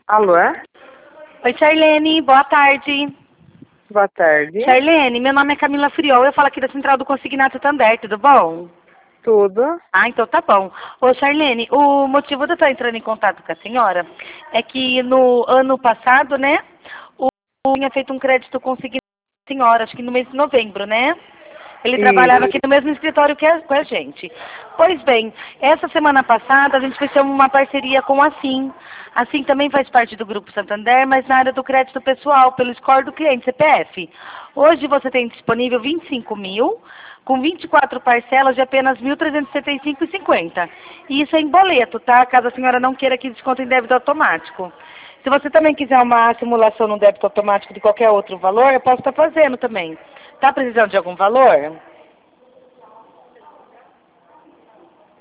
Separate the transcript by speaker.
Speaker 1: Alô?
Speaker 2: Oi, Charlene, boa tarde.
Speaker 1: Boa tarde.
Speaker 2: Charlene, meu nome é Camila Friol, eu falo aqui da Central do Consignato Tander, tudo bom?
Speaker 1: Tudo?
Speaker 2: Ah, então tá bom. Ô, Charlene, o motivo de eu estar entrando em contato com a senhora é que no ano passado, né, o tinha feito um crédito consignado com a senhora, acho que no mês de novembro, né? Ele trabalhava
Speaker 1: Isso.
Speaker 2: aqui no mesmo escritório que com a gente. Pois bem, essa semana passada a gente fechou uma parceria com a Sim. A Sim também faz parte do Grupo Santander, mas na área do crédito pessoal, pelo score do cliente, CPF. Hoje você tem disponível 25 mil, com 24 parcelas de apenas 1.375,50. E isso é em boleto, tá? Caso a senhora não queira que desconto em débito automático. Se você também quiser uma simulação no débito automático de qualquer outro valor, eu posso estar fazendo também. Tá precisando de algum valor?